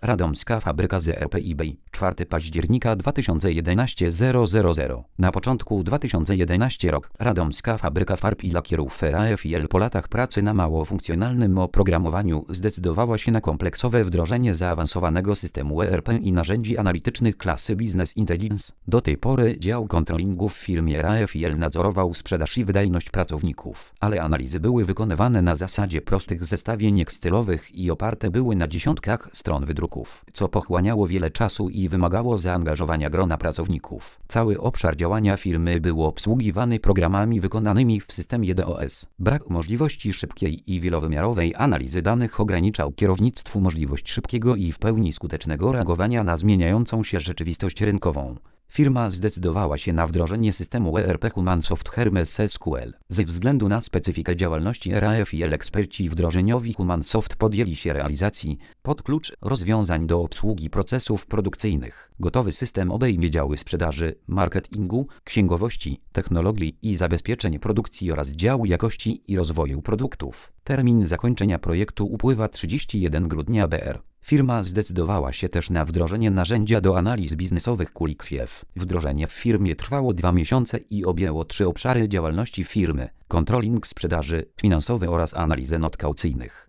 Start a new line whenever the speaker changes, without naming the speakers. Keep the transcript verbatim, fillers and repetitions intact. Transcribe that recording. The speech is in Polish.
Radomska Fabryka Z R P eBay, czwartego października dwa tysiące jedenastego zero zero zero. Na początku dwa tysiące jedenastego rok Radomska Fabryka Farb i Lakierów R A F I L po latach pracy na mało funkcjonalnym oprogramowaniu zdecydowała się na kompleksowe wdrożenie zaawansowanego systemu E R P i narzędzi analitycznych klasy Business Intelligence. Do tej pory dział kontrolingu w firmie R A F I L nadzorował sprzedaż i wydajność pracowników, ale analizy były wykonywane na zasadzie prostych zestawień Excelowych i oparte były na dziesiątkach stron wydruków, co pochłaniało wiele czasu i wymagało zaangażowania grona pracowników. Cały obszar działania firmy był obsługiwany programami wykonanymi w systemie D O S. Brak możliwości szybkiej i wielowymiarowej analizy danych ograniczał kierownictwu możliwość szybkiego i w pełni skutecznego reagowania na zmieniającą się rzeczywistość rynkową. Firma zdecydowała się na wdrożenie systemu E R P HumanSoft Hermes S Q L. Ze względu na specyfikę działalności R A F I L eksperci wdrożeniowi HumanSoft podjęli się realizacji pod klucz rozwiązań do obsługi procesów produkcyjnych. Gotowy system obejmie działy sprzedaży, marketingu, księgowości, technologii i zabezpieczeń produkcji oraz działu jakości i rozwoju produktów. Termin zakończenia projektu upływa trzydziestego pierwszego grudnia B R. Firma zdecydowała się też na wdrożenie narzędzia do analiz biznesowych QuickFiev. Wdrożenie w firmie trwało dwa miesiące i objęło trzy obszary działalności firmy: kontroling sprzedaży, finansowy oraz analizę not kaucyjnych.